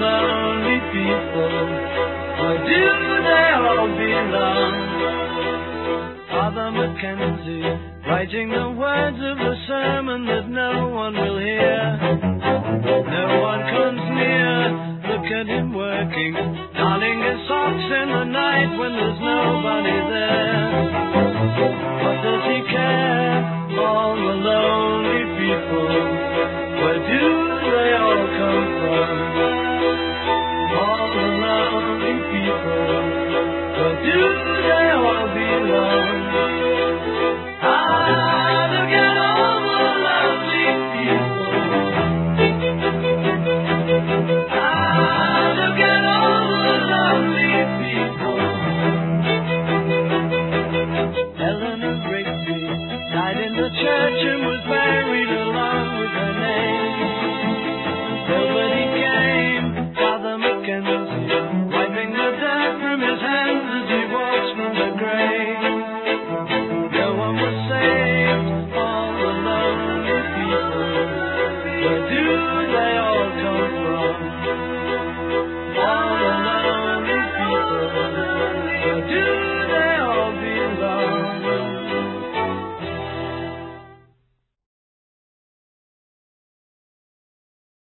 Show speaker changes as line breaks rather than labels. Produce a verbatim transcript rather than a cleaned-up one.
lonely people, where do they all belong? Father Mackenzie, writing the words of a sermon that no one will hear. No one comes near, look at him working, darning his socks in the night when there's nobody there.